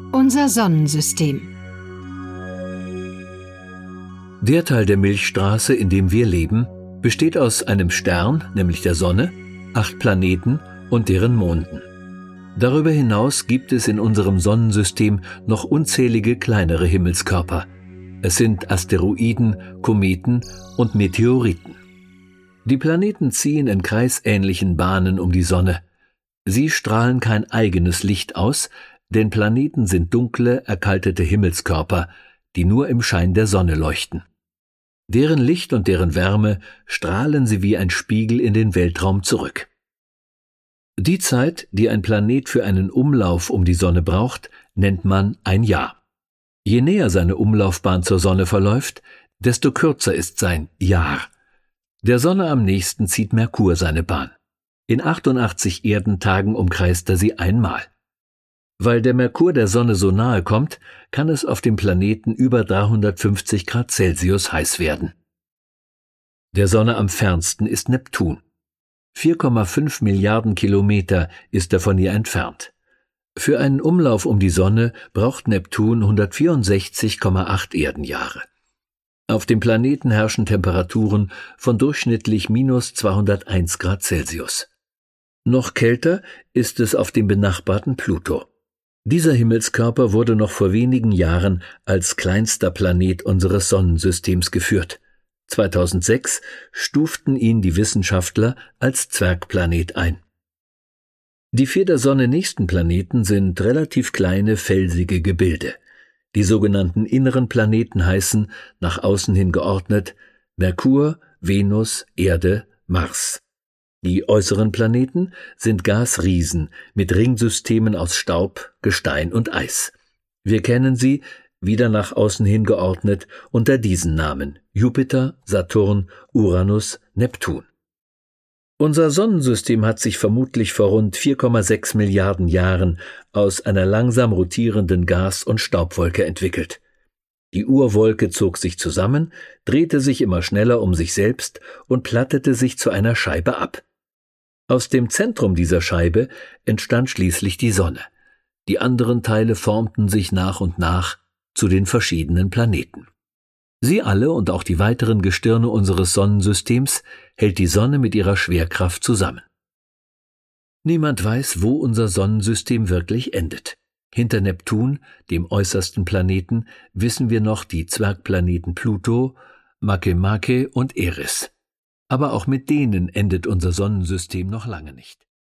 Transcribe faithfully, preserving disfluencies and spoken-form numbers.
Unser Sonnensystem. Der Teil der Milchstraße, in dem wir leben, besteht aus einem Stern, nämlich der Sonne, acht Planeten und deren Monden. Darüber hinaus gibt es in unserem Sonnensystem noch unzählige kleinere Himmelskörper. Es sind Asteroiden, Kometen und Meteoriten. Die Planeten ziehen in kreisähnlichen Bahnen um die Sonne. Sie strahlen kein eigenes Licht aus, denn Planeten sind dunkle, erkaltete Himmelskörper, die nur im Schein der Sonne leuchten. Deren Licht und deren Wärme strahlen sie wie ein Spiegel in den Weltraum zurück. Die Zeit, die ein Planet für einen Umlauf um die Sonne braucht, nennt man ein Jahr. Je näher seine Umlaufbahn zur Sonne verläuft, desto kürzer ist sein Jahr. Der Sonne am nächsten zieht Merkur seine Bahn. In achtundachtzig Erdentagen umkreist er sie einmal. Weil der Merkur der Sonne so nahe kommt, kann es auf dem Planeten über dreihundertfünfzig Grad Celsius heiß werden. Der Sonne am fernsten ist Neptun. vier Komma fünf Milliarden Kilometer ist er von ihr entfernt. Für einen Umlauf um die Sonne braucht Neptun hundertvierundsechzig Komma acht Erdenjahre. Auf dem Planeten herrschen Temperaturen von durchschnittlich minus zweihunderteins Grad Celsius. Noch kälter ist es auf dem benachbarten Pluto. Dieser Himmelskörper wurde noch vor wenigen Jahren als kleinster Planet unseres Sonnensystems geführt. zweitausendsechs stuften ihn die Wissenschaftler als Zwergplanet ein. Die vier der Sonne nächsten Planeten sind relativ kleine, felsige Gebilde. Die sogenannten inneren Planeten heißen, nach außen hin geordnet, Merkur, Venus, Erde, Mars. Die äußeren Planeten sind Gasriesen mit Ringsystemen aus Staub, Gestein und Eis. Wir kennen sie, wieder nach außen hin geordnet, unter diesen Namen: Jupiter, Saturn, Uranus, Neptun. Unser Sonnensystem hat sich vermutlich vor rund vier Komma sechs Milliarden Jahren aus einer langsam rotierenden Gas- und Staubwolke entwickelt. Die Urwolke zog sich zusammen, drehte sich immer schneller um sich selbst und plattete sich zu einer Scheibe ab. Aus dem Zentrum dieser Scheibe entstand schließlich die Sonne. Die anderen Teile formten sich nach und nach zu den verschiedenen Planeten. Sie alle und auch die weiteren Gestirne unseres Sonnensystems hält die Sonne mit ihrer Schwerkraft zusammen. Niemand weiß, wo unser Sonnensystem wirklich endet. Hinter Neptun, dem äußersten Planeten, wissen wir noch die Zwergplaneten Pluto, Makemake und Eris. Aber auch mit denen endet unser Sonnensystem noch lange nicht.